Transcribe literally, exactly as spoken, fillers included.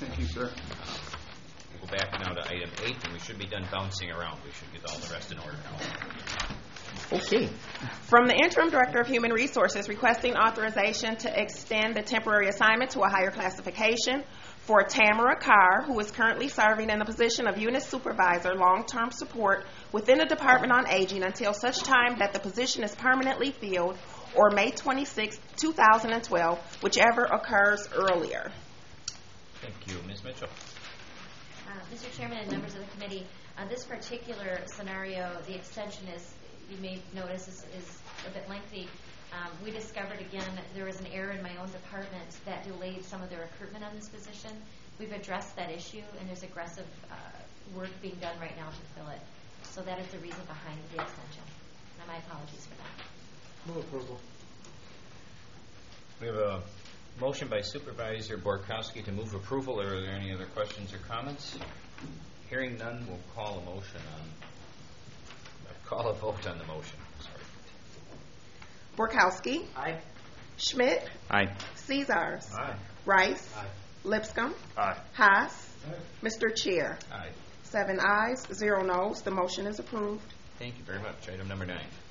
Thank you, sir. We'll go back now to item eight, and we should be done bouncing around. We should get all the rest in order now. Okay. From the Interim Director of Human Resources, requesting authorization to extend the temporary assignment to a higher classification for Tamara Carr, who is currently serving in the position of Unit Supervisor, Long-Term Support within the Department on Aging until such time that the position is permanently filled, or May twenty-sixth, two thousand twelve, whichever occurs earlier. Thank you. Miz Mitchell. Uh, Mister Chairman and members of the committee, on this particular scenario, the extension is, you may notice, is, is a bit lengthy. Um, we discovered again there was an error in my own department that delayed some of the recruitment on this position. We've addressed that issue, and there's aggressive uh, work being done right now to fill it. So that is the reason behind the extension. And my apologies for that. Move approval. We have a motion by Supervisor Borkowski to move approval. Are there any other questions or comments? Hearing none, we'll call a motion on. Call a vote on the motion. Sorry. Borkowski. Aye. Schmidt. Aye. Caesars. Aye. Rice. Aye. Lipscomb. Aye. Haas. Aye. Mister Chair. Aye. Seven ayes, zero noes. The motion is approved. Thank you very much. Item number nine.